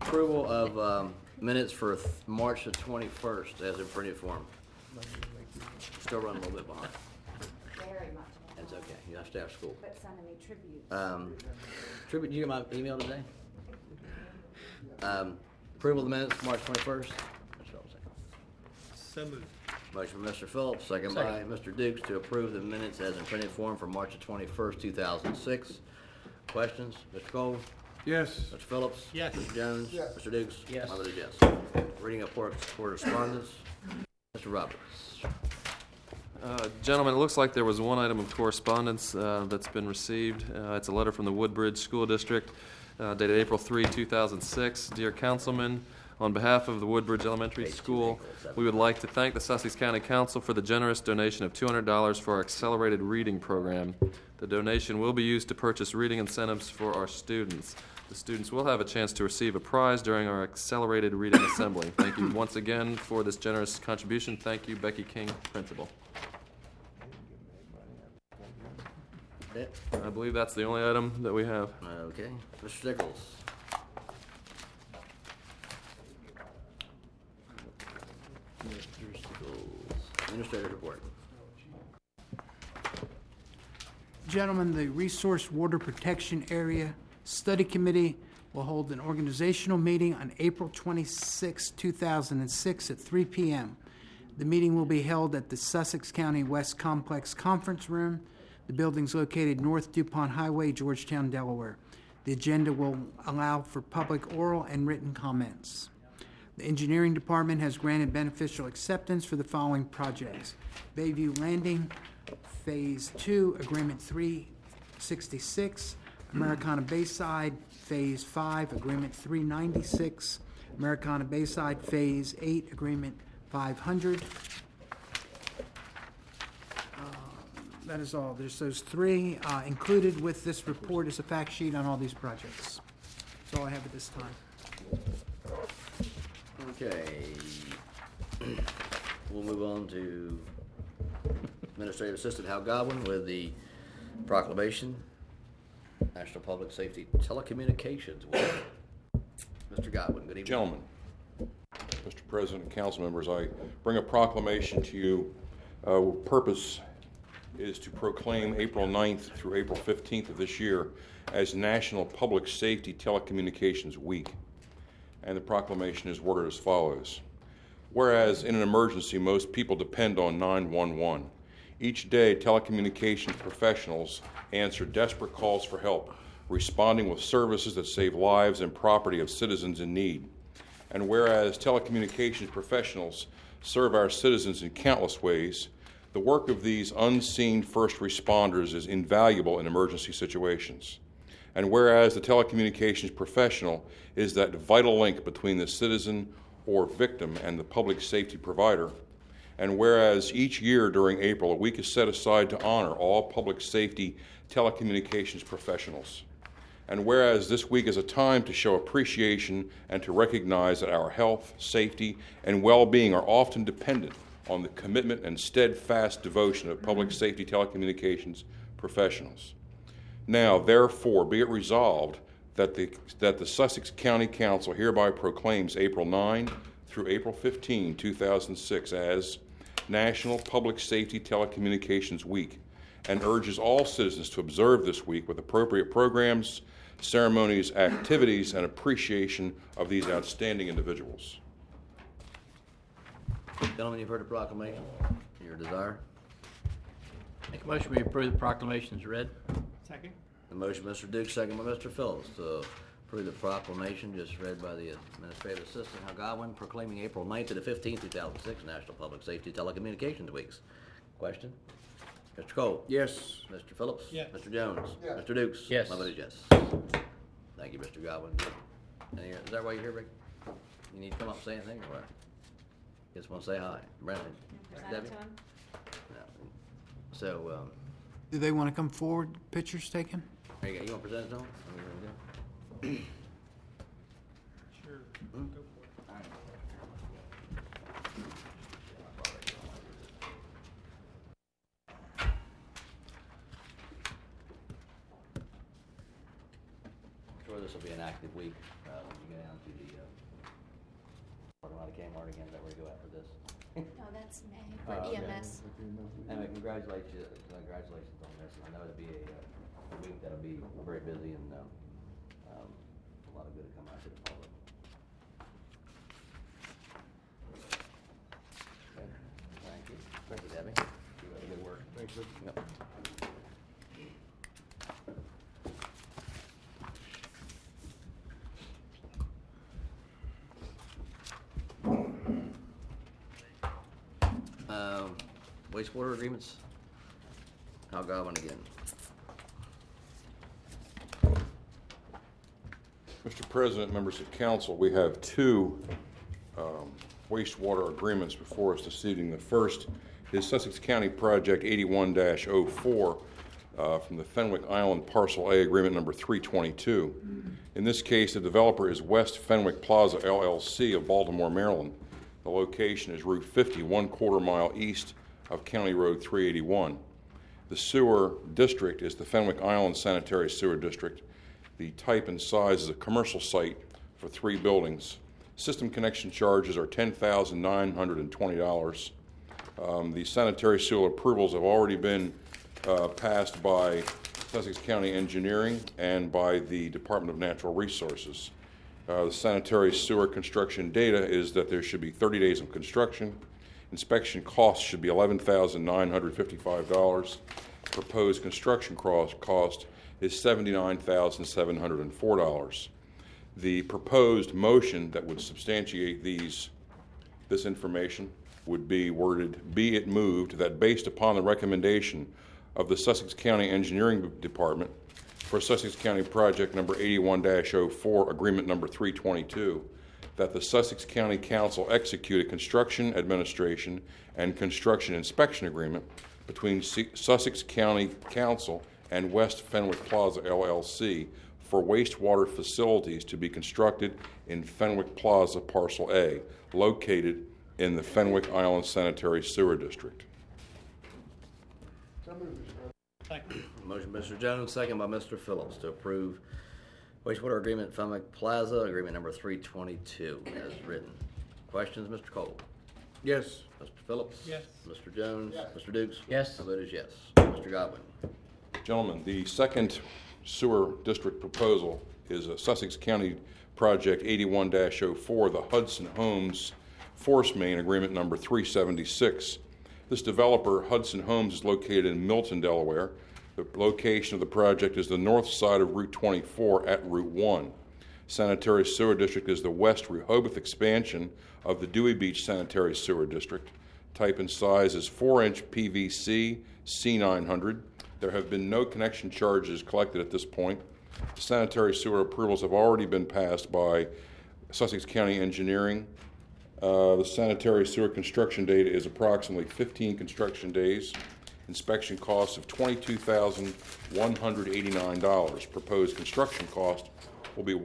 Approval of minutes for March the 21st as in printed form. Still running a little bit behind. Very much. That's okay. You have to have school. But sending me tribute. Tribute, did you get my email today? Approval of the minutes, March 21st. So moved. Motion by Mr. Phillips, second by Mr. Dukes to approve the minutes as in printed form for March the 21st, 2006. Questions? Mr. Cole? Yes. Mr. Phillips? Yes. Mr. Jones? Yes. Mr. Dukes? Yes. My vote is yes. Reading of correspondence. Mr. Roberts. Gentlemen, it looks like there was one item of correspondence that's been received. It's a letter from the Woodbridge School District dated April 3, 2006. Dear Councilman, on behalf of the Woodbridge Elementary School, we would like to thank the Sussex County Council for the generous donation of $200 for our accelerated reading program. The donation will be used to purchase reading incentives for our students. The students will have a chance to receive a prize during our accelerated reading assembly. Thank you once again for this generous contribution. Thank you, Becky King, Principal. I believe that's the only item that we have. Okay. Mr. Stickles. Mr. Stickles. Administrator's report. Gentlemen, the Resource Water Protection Area Study Committee will hold an organizational meeting on April 26, 2006 at 3 p.m. The meeting will be held at the Sussex County West Complex Conference Room. The building's located North DuPont Highway, Georgetown, Delaware. The agenda will allow for public oral and written comments. The Engineering Department has granted beneficial acceptance for the following projects: Bayview Landing, Phase 2, Agreement 366, Americana Bayside, Phase 5, Agreement 396, Americana Bayside, Phase 8, Agreement 500. That is all. There's those three. Included with this report is a fact sheet on all these projects. That's all I have at this time. Okay. We'll move on to Administrative Assistant Hal Godwin with the proclamation, National Public Safety Telecommunications Week. Mr. Godwin, good evening. Gentlemen, Mr. President and council members, I bring a proclamation to you. Purpose is to proclaim April 9th through April 15th of this year as National Public Safety Telecommunications Week. And the proclamation is worded as follows. Whereas in an emergency, most people depend on 911. Each day, telecommunications professionals answer desperate calls for help, responding with services that save lives and property of citizens in need. And whereas telecommunications professionals serve our citizens in countless ways, the work of these unseen first responders is invaluable in emergency situations. And whereas the telecommunications professional is that vital link between the citizen or victim and the public safety provider, and whereas each year during April, a week is set aside to honor all public safety telecommunications professionals, and whereas this week is a time to show appreciation and to recognize that our health, safety, and well-being are often dependent on the commitment and steadfast devotion of public safety telecommunications professionals. Now, therefore, be it resolved that the Sussex County Council hereby proclaims April 9 through April 15, 2006 as National Public Safety Telecommunications Week, and urges all citizens to observe this week with appropriate programs, ceremonies, activities, and appreciation of these outstanding individuals. Gentlemen, you've heard the proclamation. Your desire? Make a motion we approve the proclamation as read. Second. The motion, Mr. Duke, second by Mr. Phillips, to approve the proclamation just read by the Administrative Assistant Hal Godwin, proclaiming April 9th to the 15th, 2006, National Public Safety Telecommunications Weeks. Question? Mr. Cole? Yes. Mr. Phillips? Yes. Mr. Jones? Yes. Mr. Dukes? Yes. My vote is yes. Thank you, Mr. Godwin. Is that why you're here, Rick? You need to come up and say anything, or what? Just want to say hi. Brandon? Present Debbie? to him. No. So, Do they want to come forward, pictures taken? there you go. You want to present it to them? Or you wanna go? Sure. Go for it. Sure, this will be an active week when we get down to the Walmart again, is that where you go after this? No, that's May for okay. EMS. Anyway, congratulations on this, and I know it'll be a week that'll be very busy and, a lot of good to come out to the public. Okay, thank you. Thank you, Debbie. You did good work. Thank you. Yep. Wastewater agreements. Hal Godwin again. Mr. President, members of council, we have two wastewater agreements before us this evening. The first is Sussex County Project 81-04 from the Fenwick Island Parcel A Agreement number 322. In this case, the developer is West Fenwick Plaza LLC of Baltimore, Maryland. The location is Route 50, 1/4 mile east of County Road 381. The sewer district is the Fenwick Island Sanitary Sewer District. The type and size is a commercial site for 3 buildings. System connection charges are $10,920. The sanitary sewer approvals have already been passed by Sussex County Engineering and by the Department of Natural Resources. The sanitary sewer construction data is that there should be 30 days of construction. Inspection costs should be $11,955. Proposed construction cost is $79,704. The proposed motion that would substantiate this information would be worded, be it moved that based upon the recommendation of the Sussex County Engineering Department for Sussex County Project number 81-04, Agreement number 322, that the Sussex County Council execute a construction administration and construction inspection agreement between Sussex County Council and West Fenwick Plaza LLC for wastewater facilities to be constructed in Fenwick Plaza Parcel A, located in the Fenwick Island Sanitary Sewer District. Motion by Mr. Jones, second by Mr. Phillips to approve wastewater agreement Fenwick Plaza, agreement number 322 as written. Questions, Mr. Cole? Yes. Mr. Phillips? Yes. Mr. Jones? Mr. Dukes? Yes. My vote is yes. Mr. Godwin? Gentlemen, the second sewer district proposal is a Sussex County Project 81-04, the Hudson Homes Force Main Agreement number 376. This developer, Hudson Homes, is located in Milton, Delaware. The location of the project is the north side of Route 24 at Route 1. Sanitary Sewer District is the West Rehoboth expansion of the Dewey Beach Sanitary Sewer District. Type and size is 4-inch PVC C900. There have been no connection charges collected at this point. The sanitary sewer approvals have already been passed by Sussex County Engineering. The sanitary sewer construction date is approximately 15 construction days. Inspection costs of $22,189. Proposed construction cost will be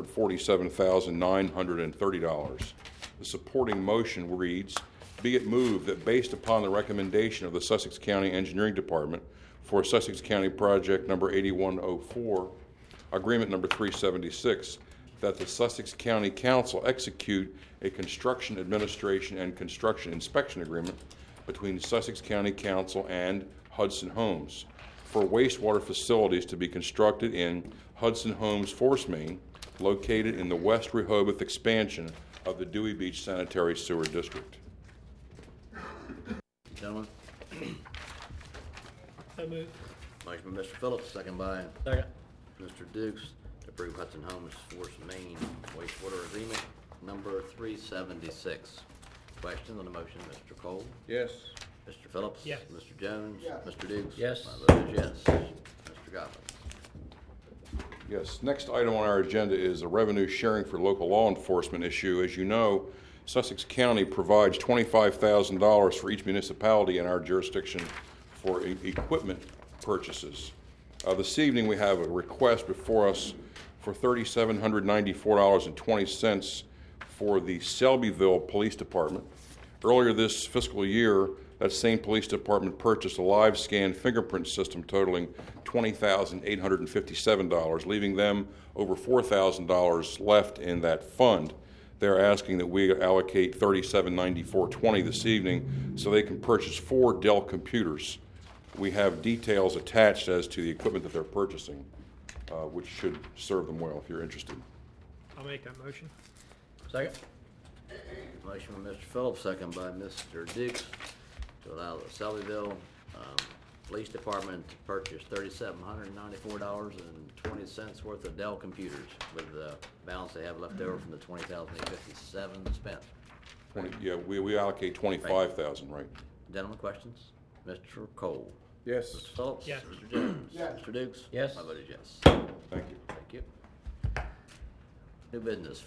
$147,930. The supporting motion reads, be it moved that based upon the recommendation of the Sussex County Engineering Department for Sussex County Project number 8104, Agreement number 376, that the Sussex County Council execute a construction administration and construction inspection agreement between Sussex County Council and Hudson Homes for wastewater facilities to be constructed in Hudson Homes Force Main, located in the West Rehoboth expansion of the Dewey Beach Sanitary Sewer District. Gentlemen? So moved. Motion by Mr. Phillips, second by Second. Mr. Dukes to approve Hudson Homes Force Main wastewater agreement number 376. Questions on the motion, Mr. Cole? Yes. Mr. Phillips? Yes. Mr. Jones? Mr. Dukes? Yes. My vote is yes. Mr. Godwin? Yes, next item on our agenda is a revenue sharing for local law enforcement issue. As you know, Sussex County provides $25,000 for each municipality in our jurisdiction for equipment purchases. This evening we have a request before us for $3,794.20 for the Selbyville Police Department. Earlier this fiscal year, that same police department purchased a live scan fingerprint system totaling $20,857, leaving them over $4,000 left in that fund. They're asking that we allocate $3794.20 this evening so they can purchase 4 Dell computers. We have details attached as to the equipment that they're purchasing, which should serve them well if you're interested. I'll make that motion. Second. Motion by Mr. Phillips, second by Mr. Dukes, to allow the Selbyville Police Department to purchase $3,794.20 worth of Dell computers with the balance they have left over from the $20,857 spent. Yeah, we allocate 25,000, right? Gentlemen, questions? Mr. Cole? Yes. Mr. Phillips? Yes. Mr. Jones? Mr. Dukes? Yes. My vote is yes. Thank you. Thank you. New business,